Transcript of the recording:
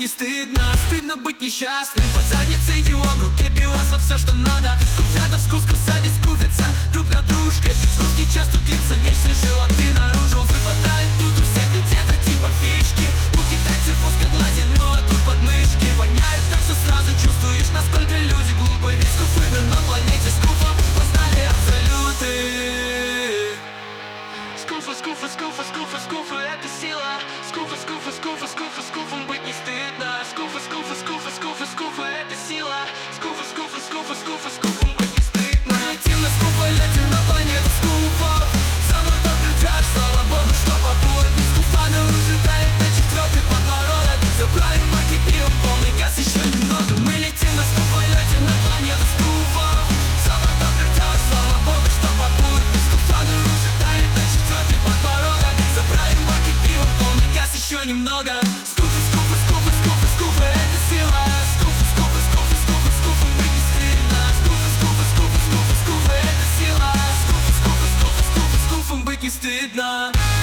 не стыдно. Стыдно быть несчастным, под задницей его в руке беласа все, что надо. Рядом с куском садись, купятся друг на дружке. Скуски часто длится, вечный животы наружу выпадает. Тут у всех где-то типа фишки. У китайцев узкоглазен, но тут подмышки воняют, так что сразу чувствуешь, насколько люди глупые. Ведь скуфы на планете скуфа познали абсолюты. Скуфы, скуфы, скуфы, скуфы, скуфы, это сила. Скуфы, скуфы, скуфы, скуфы, скуфом быть не стыдно. Скуфы, скуфы, скуфы, скуфы, скуфы, это сила. Скуфы, скуфы, скуфы, скуфы, скуфом быть не стыдно. Мы летим на скуфа, летим на планету скуфов. Самый добрый трэш, слава богу, что побудет. Без скуфа наружу тает на четвертый подбородок. Заправим маки пивом, полный газ, еще немного. Мы летим на скуфа, летим на планету скуфов. Самый добрый трэш, слава богу, что побудет. Без скуфа наружу тает на четвертый подбородок. Заправим маки пивом, полный газ, еще немного. Скуфы, скуфы, скуфы, скуфы, скуфы, это сила. Скуфы, скуфы, скуфы, скуфы, скуфы, быть не стыдно. Скуфы, скуфы, скуфы, скуфы, скуфы, это сила. Скуфы, скуфы, скуфы, скуфы, скуфом быть не стыдно.